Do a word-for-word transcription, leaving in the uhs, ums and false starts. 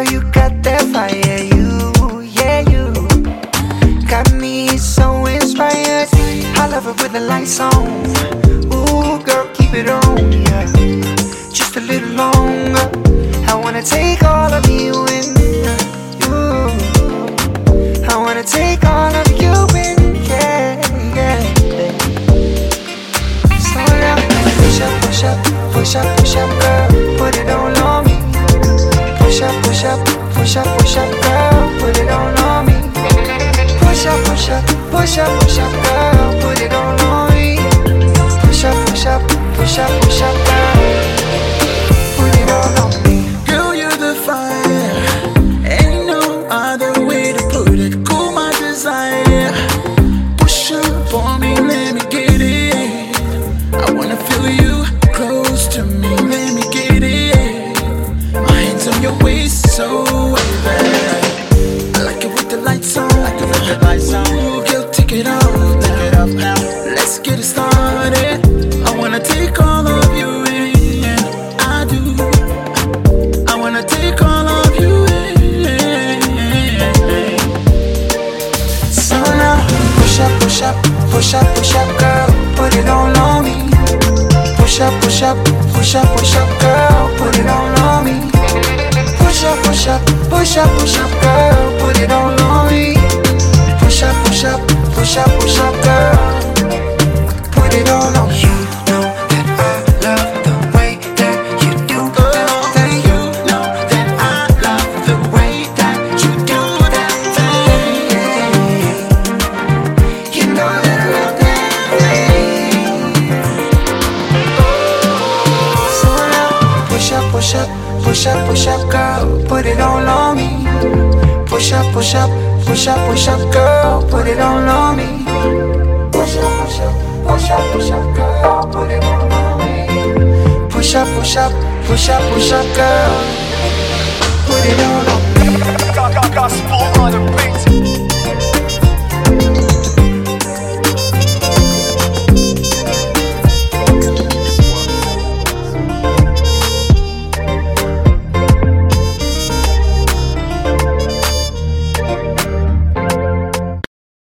you got that fire, you, yeah, you got me so inspired. I love it with the lights on. Ooh, girl, keep it on, yeah. Just a little longer. I wanna take all of you in, you. I wanna take all of you in, yeah, yeah. Slow down, push up, push up, push up, push up, girl, put it all on me. Push up, push up, push up, push up, girl, put it all on me. Push up, push up, push up, push up, girl, put it all on me. Push up, push up, push up, push up, girl, put it all on me. Girl, you're the fire, ain't no other way to put it. Cool my desire, push up for me, let me get it. I wanna feel you close to me, let me get it. My hands on your waist, so bad. I like it with the lights on, like it with the lights on. Ooh, girl, take it off now. Take it off now. Let's get it started. I wanna take all of you in, I do. I wanna take all of you in. So now, push up, push up, push up, push up, girl, put it all on me. Push up, push up, push up, push up, girl, put it all on me. Push up, push up, push up, push up, girl, put it all on me. Push up, push up, push up, push up, girl, put it all on me. You know that I love the way that you do that thing. You know that I love the way that you do that thing. You know that I love that thing. So now, push up, push up, push up, push up, girl, put it all on me. Push up, push up, push up, push up, girl, put it all on me. Push up, push up, push up, push up, girl, put it all on me. Push up, push up, push up, push up, girl.